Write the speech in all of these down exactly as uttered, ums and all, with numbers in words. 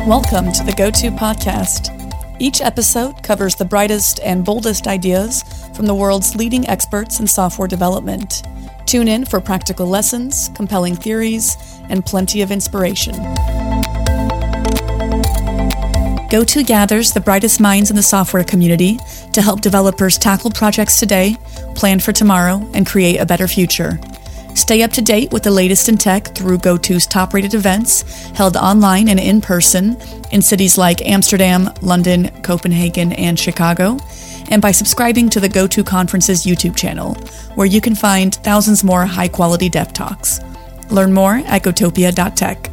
Welcome to the Go-To Podcast. Each episode covers the brightest and boldest ideas from the world's leading experts in software development. Tune in for practical lessons, compelling theories, and plenty of inspiration. Go-To gathers the brightest minds in the software community to help developers tackle projects today, plan for tomorrow, and create a better future. Stay up to date with the latest in tech through Go-To's top-rated events, held online and in person in cities like Amsterdam, London, Copenhagen, and Chicago, and by subscribing to the Go-To Conference's YouTube channel, where you can find thousands more high-quality dev talks. Learn more at gotopia dot tech.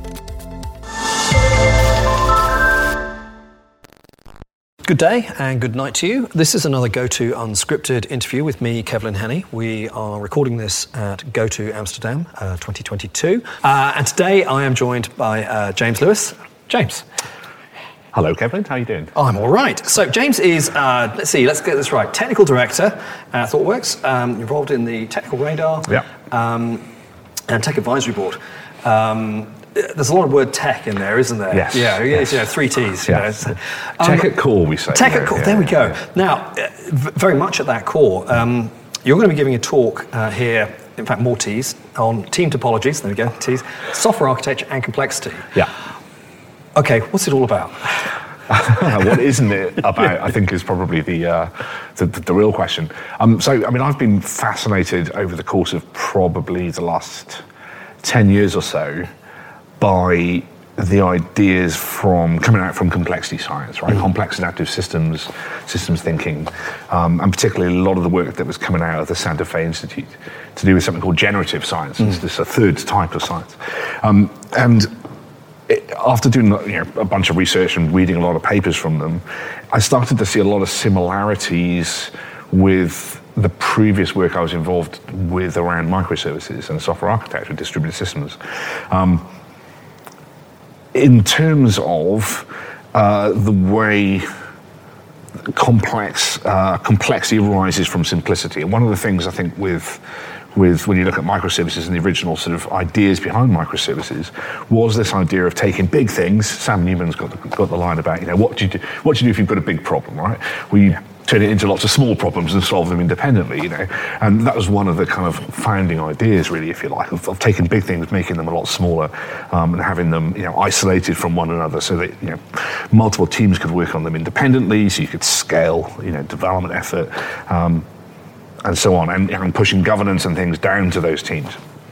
Good day and good night to you. This is another Go-To Unscripted interview with me, Kevlin Henney. We are recording this at Go-To Amsterdam uh, twenty twenty-two. Uh, and today I am joined by uh, James Lewis. James. Hello, Kevlin. How are you doing? I'm all right. So James is, uh, let's see, let's get this right, technical director at ThoughtWorks, um, involved in the Technical Radar yeah. um, and Tech Advisory Board. Um, There's a lot of word tech in there, isn't there? Yes. Yeah, yes. You know, three T's. Yes. You know. Tech um, at core, we say. Tech yeah, at core, yeah, there we go. Yeah. Now, uh, v- very much at that core, um, you're going to be giving a talk uh, here, in fact, more T's, on team topologies, there we go, T's, software architecture and complexity. Yeah. Okay, what's it all about? What isn't it about, I think, is probably the, uh, the, the, the real question. Um, so, I mean, I've been fascinated over the course of probably the last ten years or so by the ideas from coming out from complexity science, right? Mm. Complex adaptive systems, systems thinking, um, and particularly a lot of the work that was coming out of the Santa Fe Institute to do with something called generative science. Mm. It's this a third type of science. Um, and it, after doing you know, a bunch of research and reading a lot of papers from them, I started to see a lot of similarities with the previous work I was involved with around microservices and software architecture, distributed systems. Um, in terms of uh, the way complex uh, complexity arises from simplicity. And one of the things I think with with when you look at microservices and the original sort of ideas behind microservices was this idea of taking big things. Sam Newman's got the, got the line about, you know, what do you do, what do you do if you've got a big problem, right? We yeah. turn it into lots of small problems and solve them independently, you know. And that was one of the kind of founding ideas, really, if you like, of, of taking big things, making them a lot smaller, um, and having them, you know, isolated from one another, so that you know multiple teams could work on them independently, so you could scale, you know, development effort, um, and so on, and, and pushing governance and things down to those teams.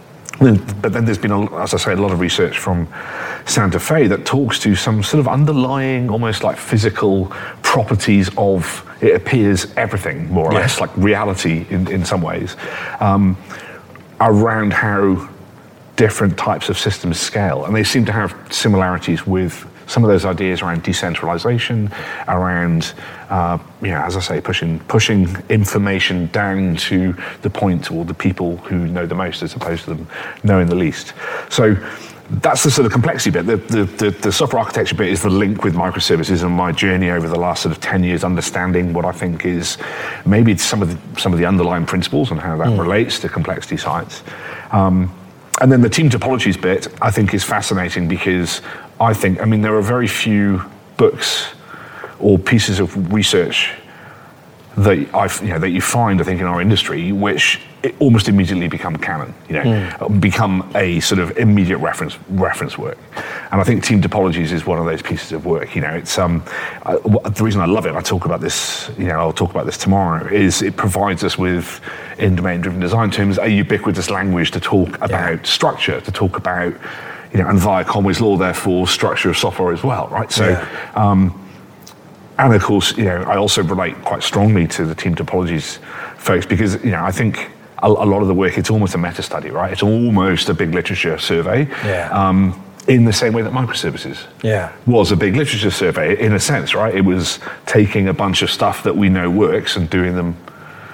But then there's been, a, as I say, a lot of research from Santa Fe that talks to some sort of underlying, almost like physical properties of, it appears, everything, more or yeah. less, like reality in, in some ways, um, around how different types of systems scale. And they seem to have similarities with some of those ideas around decentralization, around, uh, you know, as I say, pushing pushing information down to the point or the people who know the most as opposed to them knowing the least. So that's the sort of complexity bit. The, the, the, the software architecture bit is the link with microservices and my journey over the last sort of ten years understanding what I think is maybe some of the, some of the underlying principles and how that mm. relates to complexity science. Um, and then the team topologies bit, I think, is fascinating because I think, I mean, there are very few books or pieces of research that I've, you know, that you find, I think, in our industry, which it almost immediately become canon, you know, mm. become a sort of immediate reference reference work. And I think team topologies is one of those pieces of work. You know, it's um, uh, the reason I love it. I talk about this, you know, I'll talk about this tomorrow. Is it provides us with, in domain-driven design terms, a ubiquitous language to talk about yeah. structure, to talk about, you know, and via Conway's law, therefore, structure of software as well, right? So. Yeah. Um, And of course, you know, I also relate quite strongly to the team topologies folks because, you know, I think a, a lot of the work, it's almost a meta study, right? It's almost a big literature survey. Yeah. Um, in the same way that microservices yeah. was a big literature survey, in a sense, right? It was taking a bunch of stuff that we know works and doing them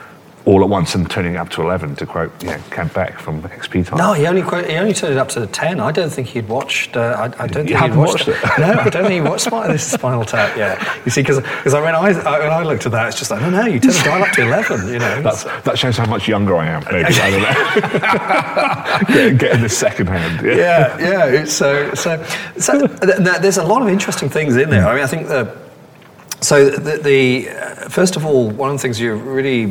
all at once and turning it up to eleven, to quote you know, Kent Beck from X P time. No, he only quote, he only turned it up to ten. I don't think he'd watched. Uh, I, I don't You think he'd haven't watched, watched it? No, I don't think he watched Spinal, this is Spinal Tap. Yeah, you see, because because when I when I looked at that, it's just like, no, no, you turn the dial up to eleven. You know, That's, that shows how much younger I am. Maybe I don't know. Get, getting this second hand. Yeah, yeah, yeah. It's so so so. th- There's a lot of interesting things in there. I mean, I think the so the, the uh, first of all, one of the things you're really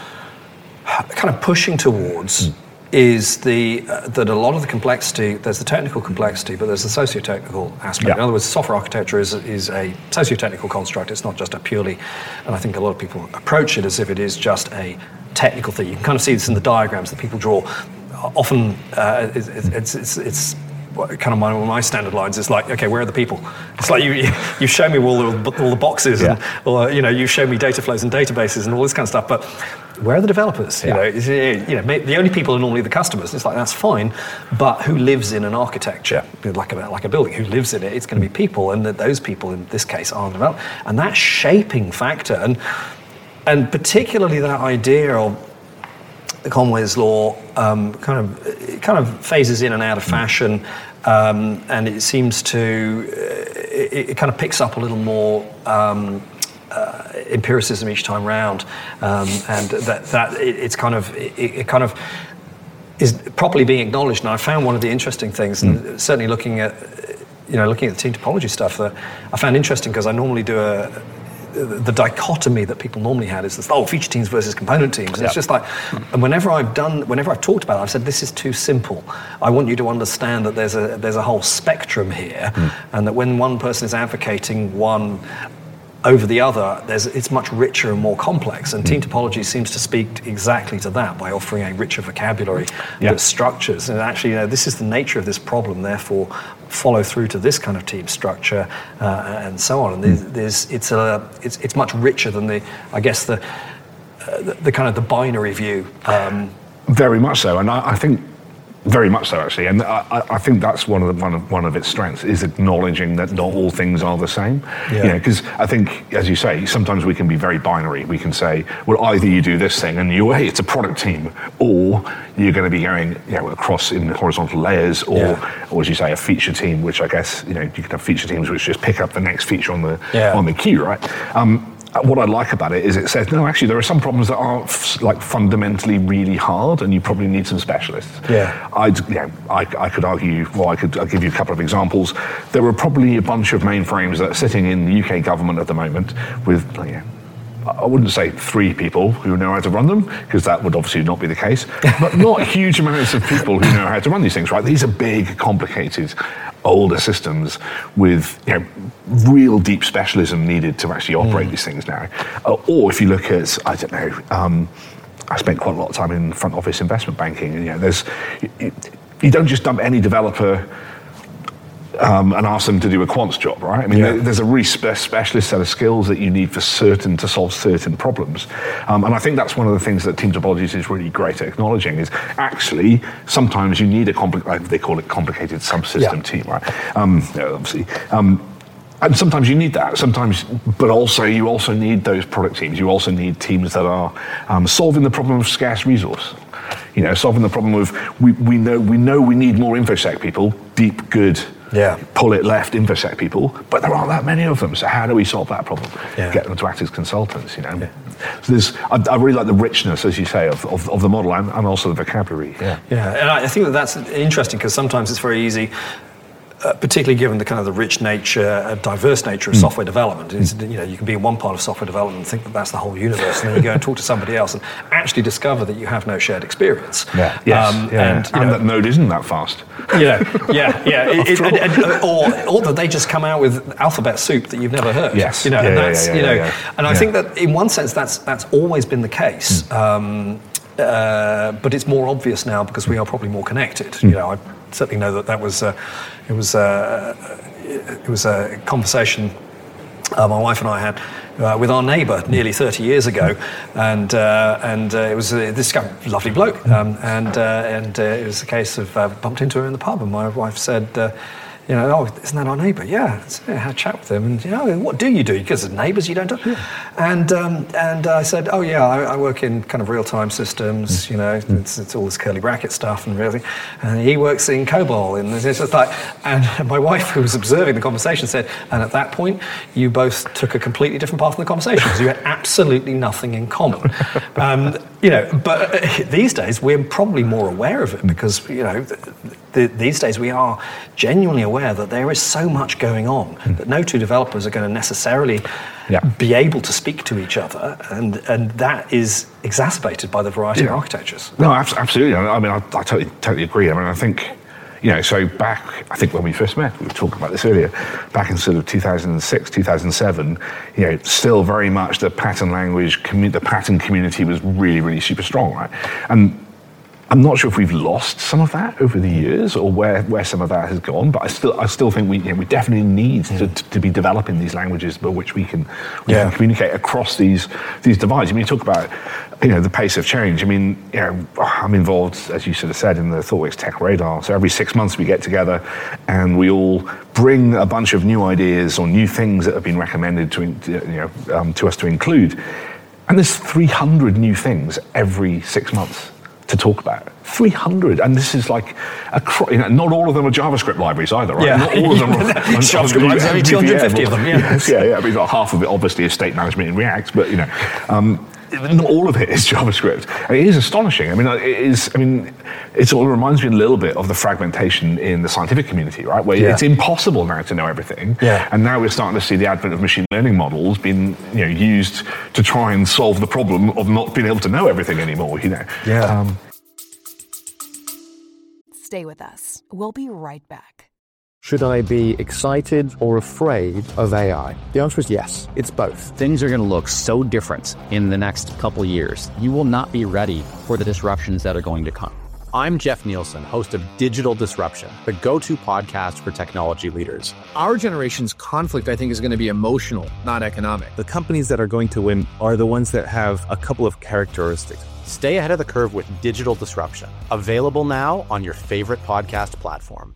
kind of pushing towards mm. is the uh, that a lot of the complexity, there's the technical complexity, but there's the socio-technical aspect. Yeah. In other words, software architecture is is a socio-technical construct. It's not just a purely, and I think a lot of people approach it as if it is just a technical thing. You can kind of see this in the diagrams that people draw. Often, uh, it's, it's it's it's kind of my, one of my standard lines is like, okay, where are the people? It's like you you, you show me all the all the boxes, yeah. and or you know you show me data flows and databases and all this kind of stuff, but where are the developers? Yeah. You know, you know, the only people are normally the customers. It's like, that's fine, but who lives in an architecture like a like a building? Who lives in it? It's going to be people, and that those people in this case are developers, and that shaping factor, and and particularly that idea of Conway's law um, kind of it kind of phases in and out of fashion, um, and it seems to uh, it, it kind of picks up a little more um, uh, empiricism each time round, um, and that that it, it's kind of it, it kind of is properly being acknowledged. And I found one of the interesting things, mm. and certainly looking at you know looking at the team topology stuff, that I found interesting because I normally do a the dichotomy that people normally had is this, oh, feature teams versus component teams. And yeah. It's just like, and whenever I've done, whenever I've talked about it, I've said, this is too simple. I want you to understand that there's a there's a whole spectrum here, mm. and that when one person is advocating one over the other, there's it's much richer and more complex. And mm. team topology seems to speak exactly to that by offering a richer vocabulary yeah. that structures. And actually, you know, this is the nature of this problem, therefore follow through to this kind of team structure uh, and so on. And there's, there's it's a it's it's much richer than the I guess the uh, the, the kind of the binary view. Um, Very much so, and I, I think. Very much so, actually, and I, I think that's one of the, one of one of its strengths is acknowledging that not all things are the same. Yeah. You know, because I think, as you say, sometimes we can be very binary. We can say, well, either you do this thing and you, hey, it's a product team, or you're going to be going, you know, across in horizontal layers, or, yeah. or as you say, a feature team, which I guess you know you can have feature teams which just pick up the next feature on the yeah. on the queue, right? Um, What I like about it is it says, no, actually, there are some problems that are f- like fundamentally really hard, and you probably need some specialists. Yeah. I'd, you know, I, I could argue, well, I could I'll give you a couple of examples. There are probably a bunch of mainframes that are sitting in the U K government at the moment with, you know, I wouldn't say three people who know how to run them, because that would obviously not be the case, but not huge amounts of people who know how to run these things, right? These are big, complicated, older systems with, you know, real deep specialism needed to actually operate mm. these things now. Uh, or if you look at, I don't know, um, I spent quite a lot of time in front office investment banking, and you know, there's, you, you don't just dump any developer Um, and ask them to do a quant's job, right? I mean, yeah. there, there's a really spe- specialist set of skills that you need for certain to solve certain problems, um, and I think that's one of the things that Team Topologies is really great at acknowledging. Is actually sometimes you need a compli- like they call it complicated subsystem yeah. team, right? Um, you know, obviously. Um, And sometimes you need that. Sometimes, but also you also need those product teams. You also need teams that are um, solving the problem of scarce resource. You know, solving the problem of we, we know we know we need more InfoSec people, deep, good, yeah. pull it left InfoSec people, but there aren't that many of them. So how do we solve that problem? Yeah. Get them to act as consultants. You know, yeah. so there's I, I really like the richness, as you say, of of, of the model and, and also the vocabulary. Yeah, yeah, and I think that that's interesting because sometimes it's very easy. Uh, particularly given the kind of the rich nature, uh, diverse nature of mm. software development. It's, you know, you can be in one part of software development and think that that's the whole universe, and then you go and talk to somebody else and actually discover that you have no shared experience. Yeah, yes, um, yeah. and, and know, that node isn't that fast. Yeah, yeah, yeah. It, it, and, and, or, or that they just come out with alphabet soup that you've never heard. Yes, you know, yeah, and yeah, that's yeah, you know, yeah, yeah. and I yeah. think that in one sense that's that's always been the case. Mm. Um, uh, but it's more obvious now because we are probably more connected. Mm. You know, I certainly know that that was uh, it was uh, it was a conversation uh, my wife and I had uh, with our neighbour nearly thirty years ago, and uh, and uh, it was uh, this guy, lovely bloke, um, and uh, and uh, it was a case of uh, bumped into him in the pub, and my wife said, uh, you know, oh, isn't that our neighbour? Yeah, so I had a chat with them, and you know, what do you do? Because as neighbours, you don't do. Yeah. And um, and I said, oh yeah, I, I work in kind of real-time systems. Mm. You know, mm. it's, it's all this curly bracket stuff, and really, and he works in COBOL, and it's just like, and my wife, who was observing the conversation, said, and at that point, you both took a completely different path in the conversation because you had absolutely nothing in common. Um, you know, but these days we're probably more aware of it because you know, the, the, these days we are genuinely aware that there is so much going on mm. that no two developers are going to necessarily yeah. be able to speak to each other, and and that is exacerbated by the variety yeah. of architectures. No, absolutely. I mean, I, I totally totally agree. I mean, I think. You know, so back, I think when we first met, we were talking about this earlier, back in sort of two thousand six, two thousand seven, you know, still very much the pattern language, commu- the pattern community was really, really super strong, right? And I'm not sure if we've lost some of that over the years or where, where some of that has gone, but I still I still think we you know, we definitely need to, to be developing these languages by which we can we yeah. can communicate across these these divides. I mean, you talk about you know the pace of change. I mean, you know, I'm involved, as you sort of said, in the ThoughtWorks Tech Radar. So every six months we get together and we all bring a bunch of new ideas or new things that have been recommended to you know um, to us to include, and there's three hundred new things every six months. To talk about three hundred, and this is like a you know, not all of them are JavaScript libraries either, right? Yeah. Not all of them are JavaScript libraries. Only two hundred fifty of them. Yeah, yes, yeah, yeah. I mean, like half of it obviously is state management in React, but you know, um, not all of it is JavaScript. And it is astonishing. I mean, it is. I mean, it sort of reminds me a little bit of the fragmentation in the scientific community, right? Where yeah. it's impossible now to know everything. Yeah. And now we're starting to see the advent of machine learning models being, you know, used to try and solve the problem of not being able to know everything anymore. You know. Yeah. Um, Stay with us. We'll be right back. Should I be excited or afraid of A I? The answer is yes. It's both. Things are going to look so different in the next couple years. You will not be ready for the disruptions that are going to come. I'm Jeff Nielsen, host of Digital Disruption, the go-to podcast for technology leaders. Our generation's conflict, I think, is going to be emotional, not economic. The companies that are going to win are the ones that have a couple of characteristics. Stay ahead of the curve with Digital Disruption. Available now on your favorite podcast platform.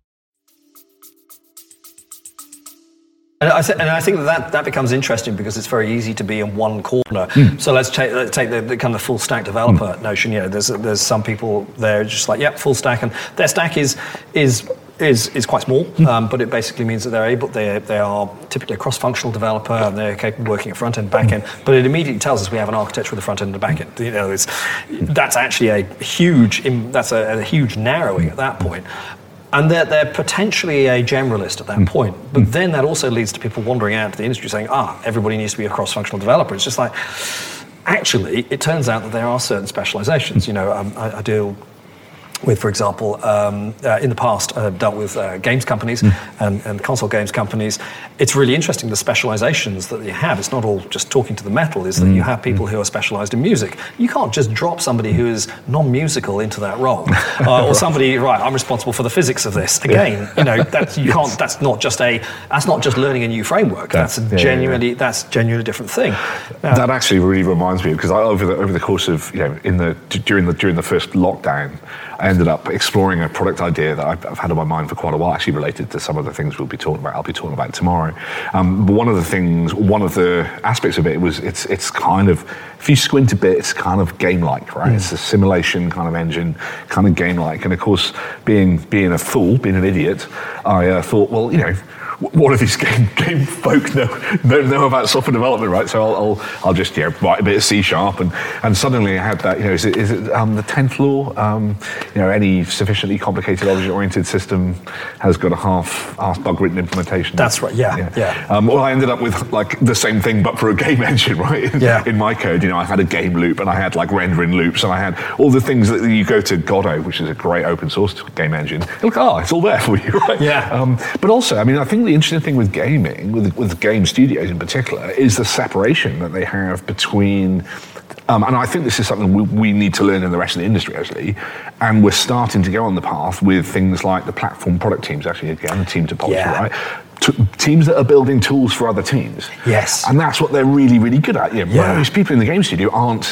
And I, th- and I think that, that that becomes interesting because it's very easy to be in one corner. Mm. So let's take let's take the, the kind of full stack developer mm. notion. You know, there's there's some people there just like, yep, full stack, and their stack is is is is quite small, mm. um, but it basically means that they're able they they are typically a cross-functional developer and they're capable of working at front end, back end. Mm. But it immediately tells us we have an architecture with a front end and a back end. You know, it's that's actually a huge that's a, a huge narrowing at that point. And they're, they're potentially a generalist at that mm. point. But mm. then that also leads to people wandering out to the industry saying, ah, everybody needs to be a cross-functional developer. It's just like, actually, it turns out that there are certain specializations. You know, um, I, I deal with, for example, um, uh, in the past, I've dealt with uh, games companies mm. and, and console games companies. It's really interesting, the specializations that you have. It's not all just talking to the metal, is that mm. you have people mm. who are specialized in music. You can't just drop somebody who is non-musical into that role. Uh, or somebody, right, I'm responsible for the physics of this. Again, yeah. you know, that's, you can't, that's not just a, that's not just learning a new framework. That's, that's a yeah, genuinely, yeah. that's genuinely a different thing. Now, that actually really reminds me, because I, over the over the course of, you know, in the, during the, during the first lockdown, I ended up exploring a product idea that I've, I've had on my mind for quite a while, actually related to some of the things we'll be talking about. I'll be talking about tomorrow. Um, but one of the things, one of the aspects of it was it's it's kind of, if you squint a bit, it's kind of game-like, right? Mm. It's a simulation kind of engine, kind of game-like. And of course, being being a fool, being an idiot, I uh, thought, well, you know, what do these game, game folk know, know know about software development, right? So I'll I'll, I'll just you know, write a bit of C sharp, and, and suddenly I had that. You know, is it, is it um, the tenth law? Um, you know, any sufficiently complicated object-oriented system has got a half half bug-written implementation. That's right. Yeah, yeah. yeah. Um, well, I ended up with like the same thing, but for a game engine, right? Yeah. In my code, you know, I had a game loop, and I had like rendering loops, and I had all the things that you go to Godot, which is a great open source game engine. Look, oh, it's all there for you, right? Yeah. Um, but also, I mean, I think the interesting thing with gaming, with with game studios in particular, is the separation that they have between, um, and I think this is something we, we need to learn in the rest of the industry, actually, and we're starting to go on the path with things like the platform product teams, actually, again, the team topology, yeah. right? T- teams that are building tools for other teams. Yes. And that's what they're really, really good at. You know, yeah. Most people in the game studio aren't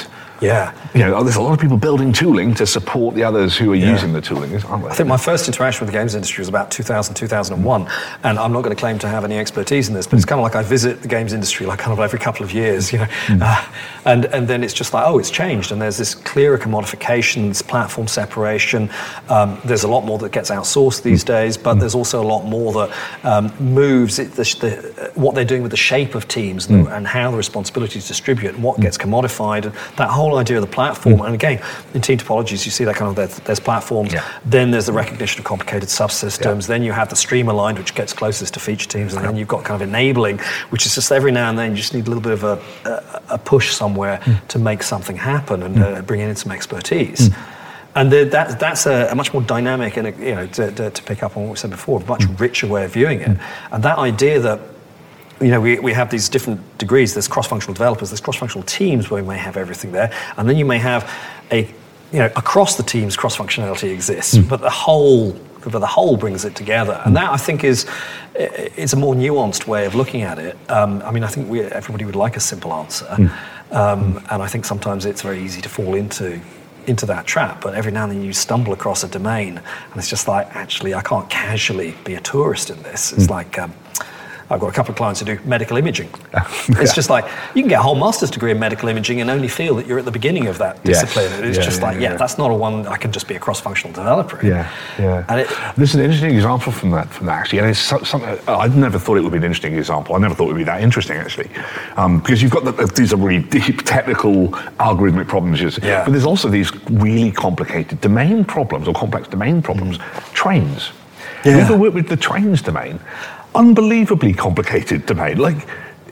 Yeah. You know, there's a lot of people building tooling to support the others who are Yeah. using the tooling. Aren't they? I think my first interaction with the games industry was about two thousand, two thousand one, and I'm not going to claim to have any expertise in this, but it's kind of like I visit the games industry like kind of every couple of years, you know, mm. uh, and and then it's just like, oh, it's changed, and there's this clearer commodification, this platform separation. Um, there's a lot more that gets outsourced these days, but mm. there's also a lot more that um, moves it, the, the, what they're doing with the shape of teams mm. and, and how the responsibilities distribute and what mm. gets commodified, and that whole idea of the platform. Mm. And again, in team topologies, you see that kind of there's, there's platforms, yeah. then there's the recognition of complicated subsystems, yeah. then you have the stream aligned, which gets closest to feature teams, and yeah. then you've got kind of enabling, which is just every now and then you just need a little bit of a, a, a push somewhere mm. to make something happen and mm. uh, bring in some expertise. Mm. And the, that, that's a, a much more dynamic and, a, you know, to, to, to pick up on what we said before, a much mm. richer way of viewing it. Mm. And that idea that, you know, we, we have these different degrees, there's cross-functional developers, there's cross-functional teams where we may have everything there, and then you may have a, you know, across the teams cross-functionality exists, mm. but the whole, but the whole brings it together. And that, I think, is is a more nuanced way of looking at it. Um, I mean, I think we, everybody would like a simple answer, mm. Um, mm. and I think sometimes it's very easy to fall into into that trap, but every now and then you stumble across a domain, and it's just like, actually, I can't casually be a tourist in this. It's mm. like, um, I've got a couple of clients who do medical imaging. yeah. It's just like, you can get a whole master's degree in medical imaging and only feel that you're at the beginning of that discipline. Yes. It's yeah, just yeah, like, yeah, yeah, that's not a one I can just be a cross-functional developer in. Yeah, yeah. And it, There's an interesting example from that, from that actually, and it's something, I'd never thought it would be an interesting example. I never thought it would be that interesting, actually. Um, because you've got the, these are really deep technical algorithmic problems, yeah. but there's also these really complicated domain problems, or complex domain problems. Mm. Trains. Yeah. You ever worked with the trains domain? Unbelievably complicated domain. Like,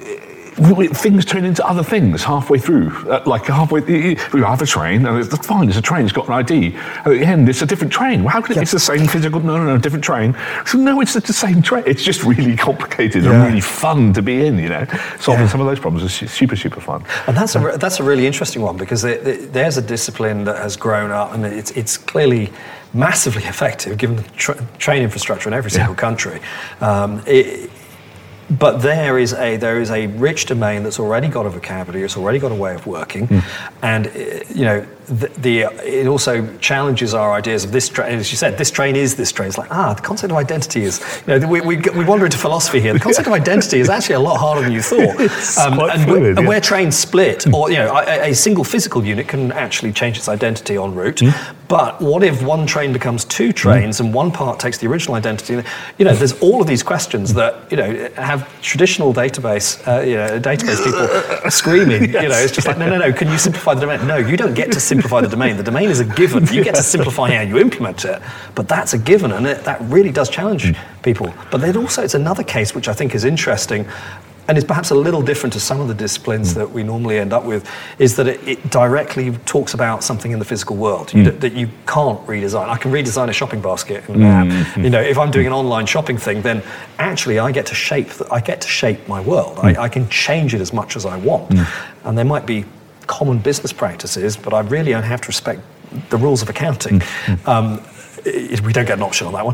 things turn into other things halfway through. Uh, like halfway, we have a train, and it's fine. It's a train. It's got an I D. At the end, it's a different train. Well, how can it? Yeah. It's the same physical. No, no, no, different train. So no, it's the same train. It's just really complicated yeah. and really fun to be in. You know, solving yeah. some of those problems is super, super fun. And that's a that's a really interesting one, because it, it, there's a discipline that has grown up, and it's it's clearly massively effective given the tra- train infrastructure in every single yeah. country. Um, it, But there is a there is a rich domain that's already got a vocabulary. It's already got a way of working, mm. and you know the, the it also challenges our ideas of this train. As you said, this train is this train. It's like ah, the concept of identity is. You know, we we, we wander into philosophy here. The concept of identity is actually a lot harder than you thought. It's um, quite and, fluid, and yeah. where trains split, or you know, a, a single physical unit can actually change its identity en route. Mm. But what if one train becomes two trains mm. and one part takes the original identity? You know, there's all of these questions that you know have traditional database, uh, you know, database people screaming. Yes. You know, it's just like, no, no, no. Can you simplify the domain? No, you don't get to simplify the domain. The domain is a given. You get to simplify how you implement it, but that's a given, and it, that really does challenge mm. people. But then also, it's another case which I think is interesting, and is perhaps a little different to some of the disciplines mm. that we normally end up with, is that it, it directly talks about something in the physical world mm. you, that you can't redesign. I can redesign a shopping basket in an mm. app. You know, if I'm doing an online shopping thing, then actually I get to shape. The, I get to shape my world. Mm. I, I can change it as much as I want, mm. and there might be common business practices, but I really only have to respect the rules of accounting. Mm. Um, We don't get an option on that one.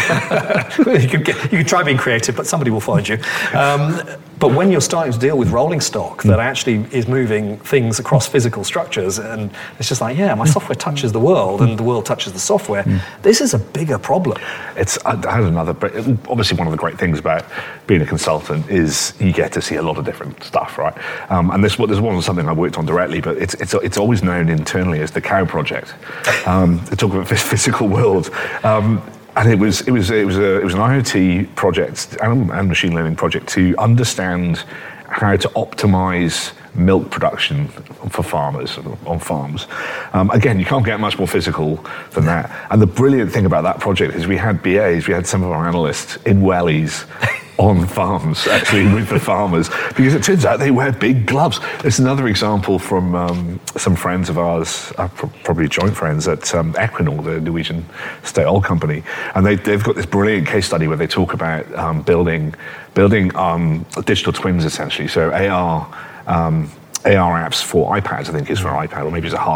you, can get, you can try being creative, but somebody will find you. Um, but when you're starting to deal with rolling stock that actually is moving things across physical structures, and it's just like, yeah, my software touches the world and the world touches the software, mm. this is a bigger problem. It's I had another, obviously one of the great things about being a consultant is you get to see a lot of different stuff, right? Um, and this, this wasn't something I worked on directly, but it's it's it's always known internally as the COW project. Um, they talk about physical world. Um, And it was it was it was a it was an IoT project and, and machine learning project to understand how to optimize milk production for farmers on farms. Um, again, you can't get much more physical than that. And the brilliant thing about that project is we had B As, we had some of our analysts in wellies on farms, actually, with the farmers, because it turns out they wear big gloves. It's another example from um, some friends of ours, uh, probably joint friends at um, Equinor, the Norwegian state oil company, and they, they've got this brilliant case study where they talk about um, building building um, digital twins, essentially. So A R um, A R apps for iPads, I think is for iPad, or maybe it's a hardened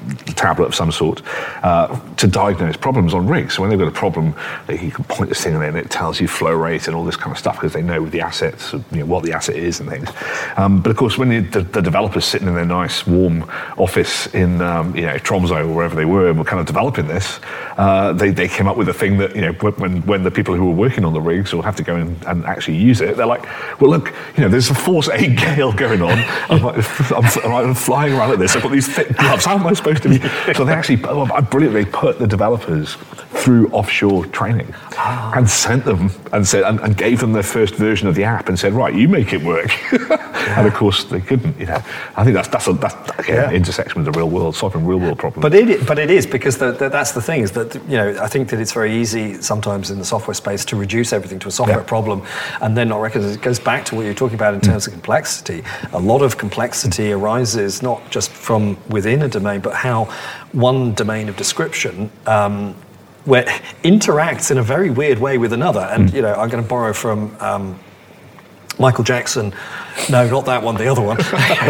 tablet of some sort uh, to diagnose problems on rigs. So when they've got a problem, they, you can point this thing in and it tells you flow rate and all this kind of stuff because they know the assets, you know, what the asset is and things. Um, but of course, when you, the, the developers sitting in their nice warm office in um, you know Tromsø or wherever they were and were kind of developing this, uh, they they came up with a thing that, you know, when when the people who were working on the rigs will have to go in and actually use it, they're like, well, look, you know, there's a force eight gale going on. I'm, like, I'm, I'm flying around like this. I've got these thick gloves. How am I supposed to be? So they actually, oh, brilliantly put the developers through offshore training oh. and sent them and said and, and gave them their first version of the app and said, right, you make it work. yeah. And of course they couldn't. You know, I think that's that's a that's again, yeah. intersection with the real world, solving real world problems. But it but it is because the, the, that's the thing is that, you know, I think that it's very easy sometimes in the software space to reduce everything to a software yeah. problem and then not recognize it. It goes back to what you're talking about in terms mm. of complexity. A lot of complexity arises not just from within a domain, but how one domain of description um, where interacts in a very weird way with another. And, mm. you know, I'm going to borrow from um, Michael Jackson. No, not that one, the other one.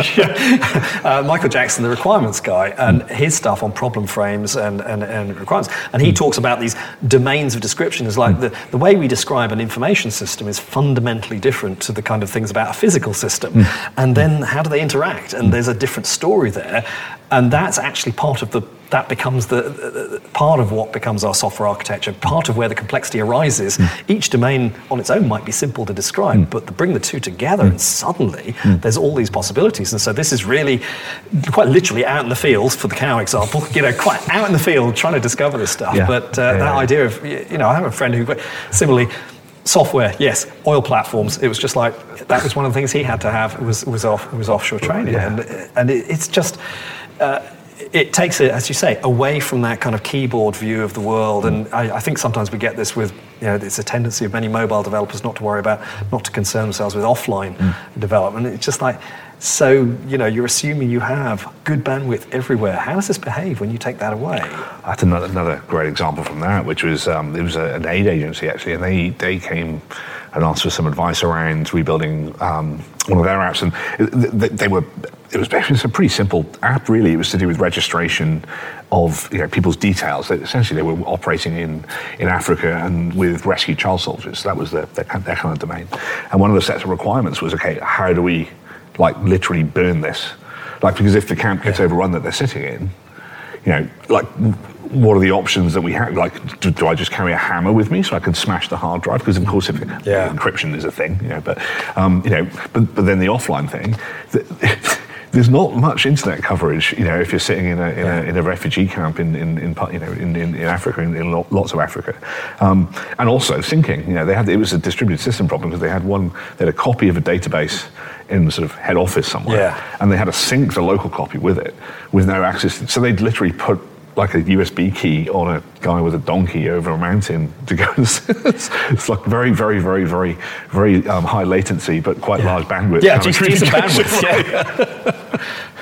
uh, Michael Jackson, the requirements guy, and his stuff on problem frames and, and, and requirements. And he mm. talks about these domains of description as like mm. the, the way we describe an information system is fundamentally different to the kind of things about a physical system. Mm. And then how do they interact? And there's a different story there. And that's actually part of the, that becomes the, the part of what becomes our software architecture, part of where the complexity arises. Mm. Each domain on its own might be simple to describe, mm. but to bring the two together mm. and suddenly mm. there's all these possibilities. And so this is really quite literally out in the field, for the cow example, you know, quite out in the field trying to discover this stuff. Yeah. But uh, yeah, that yeah. idea of, you know, I have a friend who similarly, software, yes. Oil platforms. It was just like that was one of the things he had to have. It was was off. It was offshore training, yeah. and and it, it's just uh, it takes it, as you say, away from that kind of keyboard view of the world. And I, I think sometimes we get this with, you know, it's a tendency of many mobile developers not to worry about, not to concern themselves with offline mm. development. It's just like, so, you know, you're assuming you have good bandwidth everywhere. How does this behave when you take that away? That's another, another great example from that, which was, um, it was a, an aid agency actually, and they, they came and asked for some advice around rebuilding um, one of their apps. And they, they were, it was, it was a pretty simple app really. It was to do with registration of, you know, people's details. They, essentially, they were operating in, in Africa and with rescued child soldiers. That was their, their, their kind of domain. And one of the sets of requirements was, okay, how do we like literally burn this? Like, because if the camp gets yeah. overrun that they're sitting in, you know, like, what are the options that we have? Like, do, do I just carry a hammer with me so I can smash the hard drive? Because of course, if yeah. encryption is a thing, you know, but um, you know, but but then the offline thing. The, There's not much internet coverage, you know, if you're sitting in a in, yeah. a, in a refugee camp in in, in you know in, in, in Africa, in, in lots of Africa, um, and also syncing. You know, they had it was a distributed system problem because they had one they had a copy of a database in the sort of head office somewhere, yeah. and they had to sync the local copy with it with no access. So they'd literally put like a U S B key on a guy with a donkey over a mountain to go. it's, it's like very, very, very, very, very um, high latency, but quite yeah. large bandwidth. Yeah, just decent bandwidth. Yeah.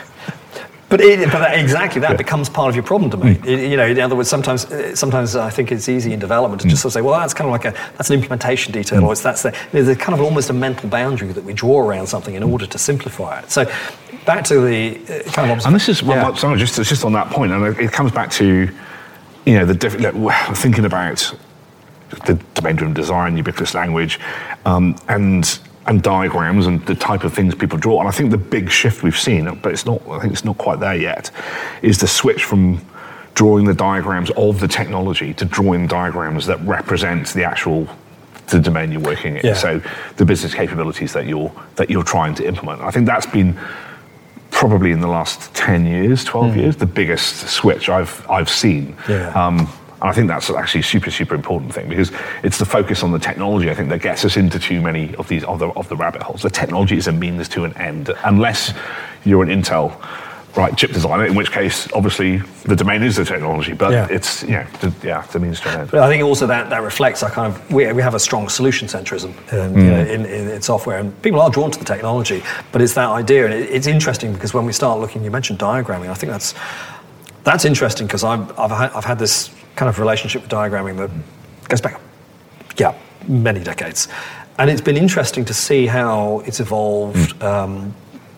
But, it, but that, exactly that yeah. becomes part of your problem domain. Mm. It, you know, in other words, sometimes, sometimes I think it's easy in development to mm. just sort of say, well, that's kind of like a that's an implementation detail, mm. or it's that's the, there's a kind of almost a mental boundary that we draw around something in order to simplify it. So, back to the uh, kind of and this is well, yeah. sorry, just just on that point, and it comes back to, you know, the different like, thinking about the domain-driven design, ubiquitous language, um, and. and diagrams and the type of things people draw. And I think the big shift we've seen, but it's not, I think it's not quite there yet, is the switch from drawing the diagrams of the technology to drawing diagrams that represent the actual the domain you're working in. Yeah. So the business capabilities that you're that you're trying to implement. I think that's been probably in the last ten years, twelve mm. years, the biggest switch I've I've seen. Yeah. Um, And I think that's actually a super, super important thing because it's the focus on the technology, I think, that gets us into too many of these of the, of the rabbit holes. The technology is a means to an end, unless you're an Intel right chip designer, in which case, obviously, the domain is the technology, but yeah. it's, you know, the, yeah, the means to an end. But I think also that, that reflects our kind of, we, we have a strong solution centrism um, mm. you know, in, in, in software, and people are drawn to the technology, but it's that idea, and it, it's interesting because when we start looking, you mentioned diagramming, I think that's that's interesting because I've, I've, had, I've had this kind of relationship with diagramming that goes back, yeah, many decades. And it's been interesting to see how it's evolved. Mm. Um,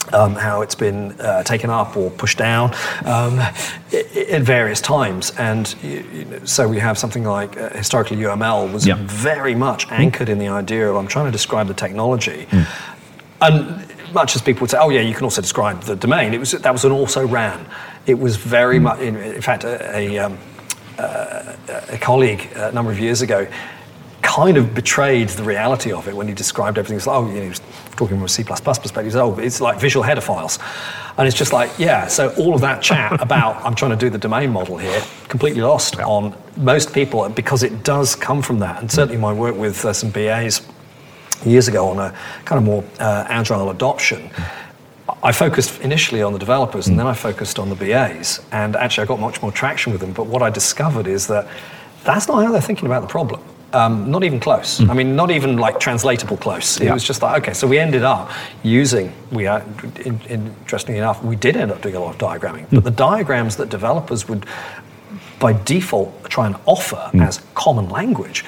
Um, how it's been uh, taken up or pushed down um, at various times. And you, you know, so we have something like uh, historically U M L was yep. very much anchored in the idea of I'm trying to describe the technology. Mm. And much as people would say, oh yeah, you can also describe the domain, it was that was an also ran. It was very mm. much, in, in fact, a, a, um, uh, a colleague a number of years ago kind of betrayed the reality of it when he described everything. It's like, oh, you know, he was talking from a C plus plus perspective. He said, oh, it's like visual header files. And it's just like, yeah, so all of that chat about I'm trying to do the domain model here, completely lost yeah. on most people because it does come from that. And certainly my work with uh, some B As years ago on a kind of more uh, agile adoption, I focused initially on the developers and then I focused on the B As. And actually I got much more traction with them. But what I discovered is that that's not how they're thinking about the problem. Um, not even close. Mm. I mean, not even like translatable close. It yeah. was just like, okay, so we ended up using, we are, in, interestingly enough, we did end up doing a lot of diagramming, mm. but the diagrams that developers would, by default, try and offer mm. as common language,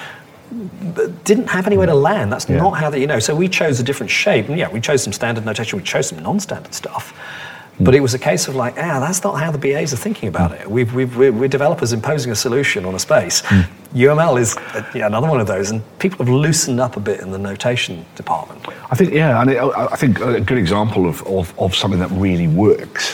didn't have anywhere to land. That's yeah. not how they, you know, so we chose a different shape. And yeah, we chose some standard notation, we chose some non-standard stuff. But it was a case of like, ah, that's not how the B As are thinking about it. We've, we've, we're, we're developers imposing a solution on a space. Mm. U M L is uh, yeah, another one of those, and people have loosened up a bit in the notation department. I think, yeah, and it, I think a good example of, of, of something that really works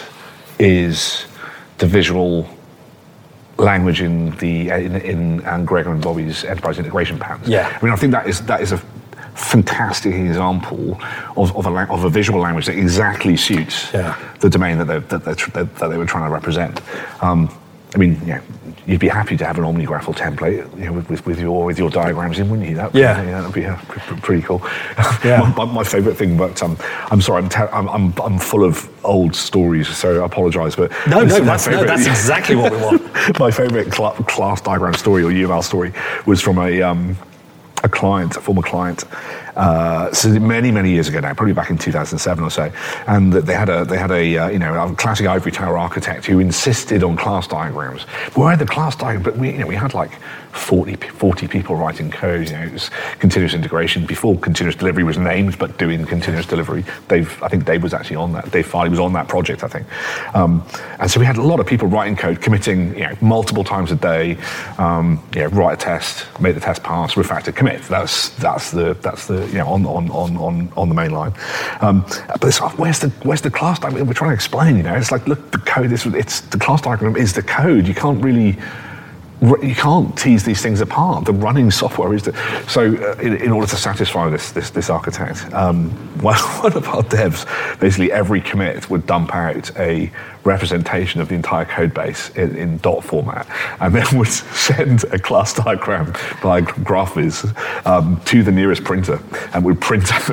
is the visual language in the in, in Anne Gregor and Bobby's enterprise integration patterns. Yeah. I mean, I think that is that is a fantastic example of, of, a, of a visual language that exactly suits yeah. the domain that they, that, they, that they were trying to represent. Um, I mean, yeah, you'd be happy to have an OmniGraffle template, you know, with, with, with your with your diagrams in, wouldn't you? That, yeah, yeah, that'd be uh, pretty cool. Yeah. my, my favourite thing, but um, I'm sorry, I'm, te- I'm I'm I'm full of old stories, so I apologise, but no, no, that's, favorite, no, that's exactly what we want. My favourite cl- class diagram story or U M L story was from a. Um, a client, a former client, uh, so many, many years ago now, probably back in two thousand seven or so, and they had a, they had a, uh, you know, a classic ivory tower architect who insisted on class diagrams. We had the class diagram, but we, you know, we had like forty, forty people writing code. You know, it was continuous integration before continuous delivery was named, but doing continuous delivery. Dave, I think Dave was actually on that. Dave Farley was on that project, I think. Um, and so we had a lot of people writing code, committing, you know, multiple times a day. Um, you know, write a test, make the test pass, refactor, commit. That's that's the that's the you know on on on on, on the main line. Um, but it's like, where's the where's the class diagram? We're trying to explain. You know, it's like, look, the code is it's the class diagram is the code. You can't really. You can't tease these things apart. The running software is the, so. Uh, in, in order to satisfy this this, this architect, um, one, one of our devs, basically every commit would dump out a representation of the entire code base in, in dot format, and then would send a class diagram by GraphViz um, to the nearest printer, and would print out.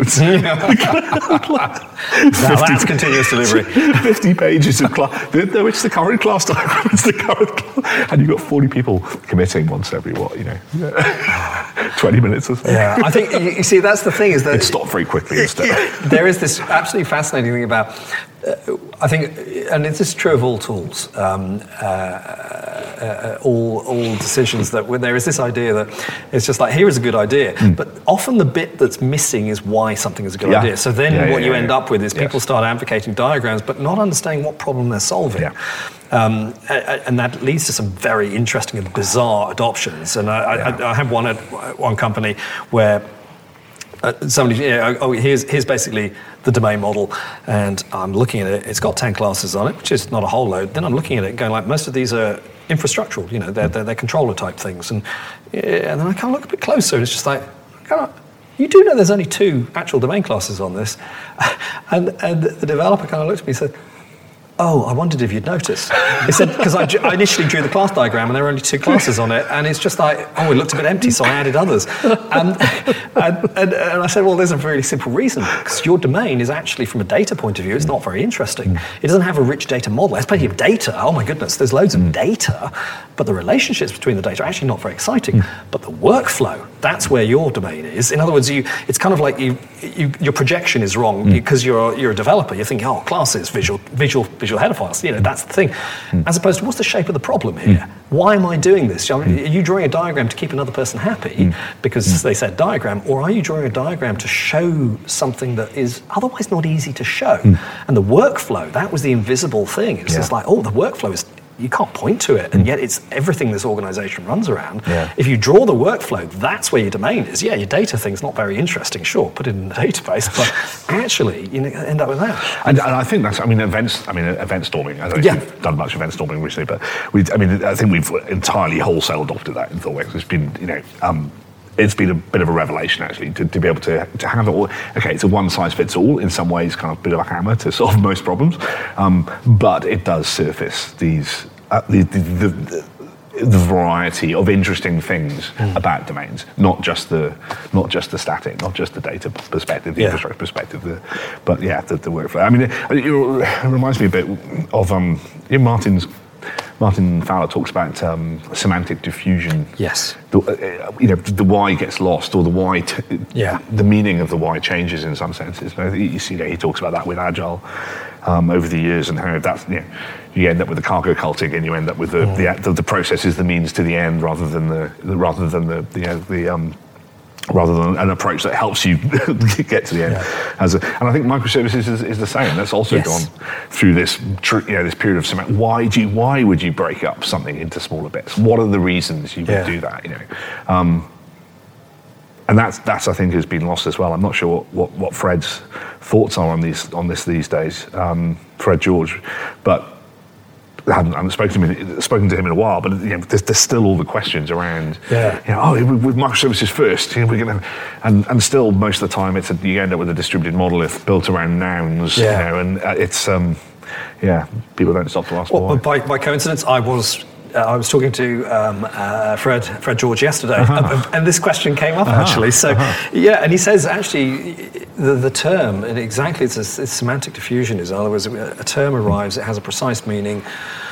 Now that's continuous delivery. Fifty pages of class. No, it's the current class diagram. It's the current, class, and you've got forty people committing once every what you know, twenty minutes or so. Yeah, I think you see that's the thing is that it stopped very quickly. Instead, there is this absolutely fascinating thing about. Uh, I think, and this is true of all tools, um, uh, uh, all all decisions. That when there is this idea that it's just like here is a good idea, mm. but often the bit that's missing is why something is a good yeah. idea. So then yeah, what yeah, you yeah, end yeah. up with is people yes. start advocating diagrams, but not understanding what problem they're solving. Yeah. Um, and that leads to some very interesting and bizarre adoptions. And I, yeah. I, I had one at one company where. Uh, somebody, you know, oh, here's here's basically the domain model, and I'm looking at it. It's got ten classes on it, which is not a whole load. Then I'm looking at it, going like, most of these are infrastructural. You know, they're they're, they're controller type things, and yeah, and then I kind of look a bit closer, and it's just like, kind of, you do know there's only two actual domain classes on this, and and the developer kind of looked at me and said, oh, I wondered if you'd noticed. He said, because I, I initially drew the class diagram and there were only two classes on it, and it's just like, oh, it looked a bit empty, so I added others. And, and, and, and I said, well, there's a very simple reason, because your domain is actually, from a data point of view, it's not very interesting. It doesn't have a rich data model. It has plenty of data. Oh my goodness, there's loads of data, but the relationships between the data are actually not very exciting. But the workflow That's where your domain is. In other words, you it's kind of like you, you your projection is wrong mm. because you're you're a developer. You're thinking, oh, classes, visual visual visual header files. You know, that's the thing. Mm. As opposed to, what's the shape of the problem here? Mm. Why am I doing this? Are you drawing a diagram to keep another person happy mm. because mm. they said diagram, or are you drawing a diagram to show something that is otherwise not easy to show? Mm. And the workflow, that was the invisible thing. It's yeah. just like, oh, the workflow is, you can't point to it, and yet it's everything this organization runs around. Yeah. If you draw the workflow, that's where your domain is. Yeah, your data thing's not very interesting, sure, put it in the database, but actually you end up with that. And, and I think that's, I mean, events, I mean, event storming, I don't know yeah. if you've done much event storming recently, but we, I mean, I think we've entirely wholesale adopted that in ThoughtWorks. It's been, you know, um, it's been a bit of a revelation, actually, to, to be able to, to have it all. Okay, it's a one-size-fits-all, in some ways, kind of a bit of a hammer to solve most problems, um, but it does surface these, uh, the, the, the, the variety of interesting things mm. about domains, not just the not just the static, not just the data perspective, the yeah. infrastructure perspective, the, but yeah, the, the workflow. I mean, it, it reminds me a bit of um, you know, Martin's. Martin Fowler talks about um, semantic diffusion. Yes. The, uh, you know, the why gets lost, or the why, t- yeah. the meaning of the why changes in some senses. You see, you know, he talks about that with Agile um, over the years, and how that's, you know, you end up with the cargo culting, and you end up with the, mm. the, the the process is the means to the end, rather than the, the rather than the the, you know, the um, rather than an approach that helps you get to the end. Yeah. As a, and I think microservices is, is the same. That's also yes. gone through this, you know, this period of semantic. Why do you, why would you break up something into smaller bits? What are the reasons you would yeah. do that? You know, um, and that's that's I think has been lost as well. I'm not sure what, what, what Fred's thoughts are on these on this these days, um, Fred George, but. I haven't, I haven't spoken to him, spoken to him in a while, but you know, there's, there's still all the questions around. Yeah. You know, oh, with microservices first, you know, we're gonna, and and still most of the time it's a, you end up with a distributed monolith built around nouns. Yeah. You know, and it's um, yeah, people don't stop to ask well, why. By, by coincidence, I was. Uh, I was talking to um, uh, Fred Fred George yesterday, uh-huh. and, and this question came up uh-huh. actually. So, uh-huh. yeah, and he says actually the, the term, and exactly it's, a, it's semantic diffusion. Is in other words, a term arrives, it has a precise meaning.